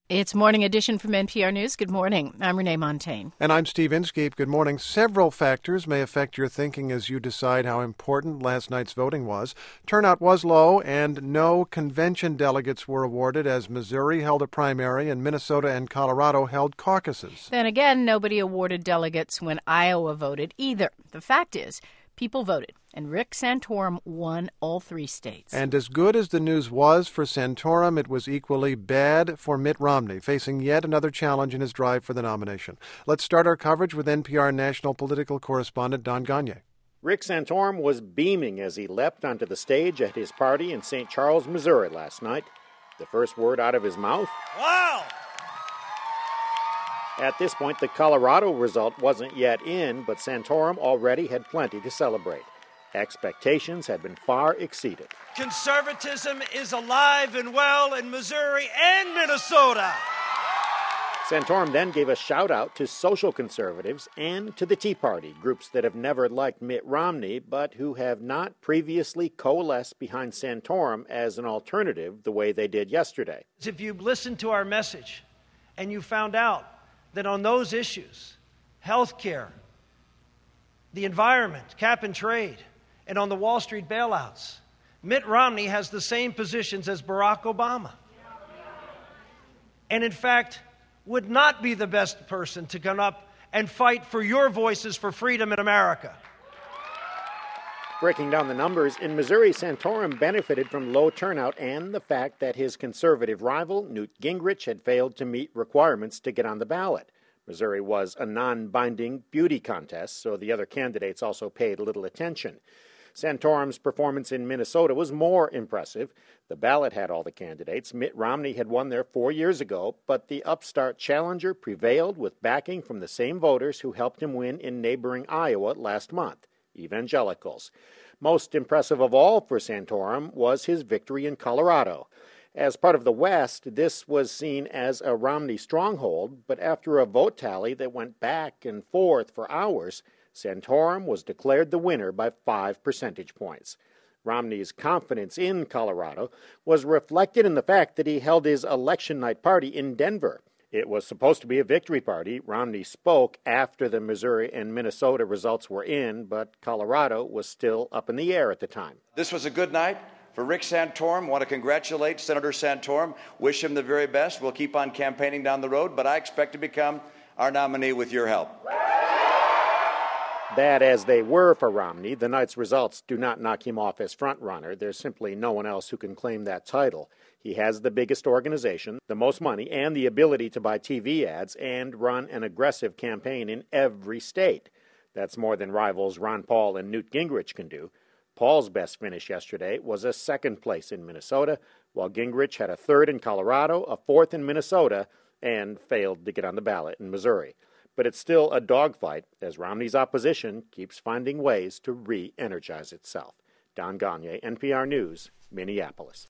It's Morning Edition from NPR News. Good morning. I'm Renee Montaigne. And I'm Steve Inskeep. Good morning. Several factors may affect your thinking as you decide how important last night's voting was. Turnout was low, and no convention delegates were awarded as Missouri held a primary and Minnesota and Colorado held caucuses. Then again, nobody awarded delegates when Iowa voted either. The fact is, people voted, and Rick Santorum won all three states. And as good as the news was for Santorum, it was equally bad for Mitt Romney, facing yet another challenge in his drive for the nomination. Let's start our coverage with NPR national political correspondent Don Gagné. Rick Santorum was beaming as he leapt onto the stage at his party in St. Charles, Missouri last night. The first word out of his mouth, "Wow!" At this point, the Colorado result wasn't yet in, but Santorum already had plenty to celebrate. Expectations had been far exceeded. Conservatism is alive and well in Missouri and Minnesota. Santorum then gave a shout-out to social conservatives and to the Tea Party, groups that have never liked Mitt Romney, but who have not previously coalesced behind Santorum as an alternative the way they did yesterday. If you listened to our message and you found out that on those issues, health care, the environment, cap and trade, and on the Wall Street bailouts, Mitt Romney has the same positions as Barack Obama. And in fact, would not be the best person to come up and fight for your voices for freedom in America. Breaking down the numbers, in Missouri, Santorum benefited from low turnout and the fact that his conservative rival, Newt Gingrich, had failed to meet requirements to get on the ballot. Missouri was a non-binding beauty contest, so the other candidates also paid little attention. Santorum's performance in Minnesota was more impressive. The ballot had all the candidates. Mitt Romney had won there 4 years ago, but the upstart challenger prevailed with backing from the same voters who helped him win in neighboring Iowa last month, evangelicals. Most impressive of all for Santorum was his victory in Colorado. As part of the West, this was seen as a Romney stronghold, but after a vote tally that went back and forth for hours, Santorum was declared the winner by 5 percentage points. Romney's confidence in Colorado was reflected in the fact that he held his election night party in Denver. It was supposed to be a victory party. Romney spoke after the Missouri and Minnesota results were in, but Colorado was still up in the air at the time. This was a good night for Rick Santorum. Want to congratulate Senator Santorum. Wish him the very best. We'll keep on campaigning down the road, but I expect to become our nominee with your help. Bad as they were for Romney, the night's results do not knock him off as frontrunner. There's simply no one else who can claim that title. He has the biggest organization, the most money, and the ability to buy TV ads and run an aggressive campaign in every state. That's more than rivals Ron Paul and Newt Gingrich can do. Paul's best finish yesterday was a second place in Minnesota, while Gingrich had a third in Colorado, a fourth in Minnesota, and failed to get on the ballot in Missouri. But it's still a dogfight as Romney's opposition keeps finding ways to re-energize itself. Don Gagné, NPR News, Minneapolis.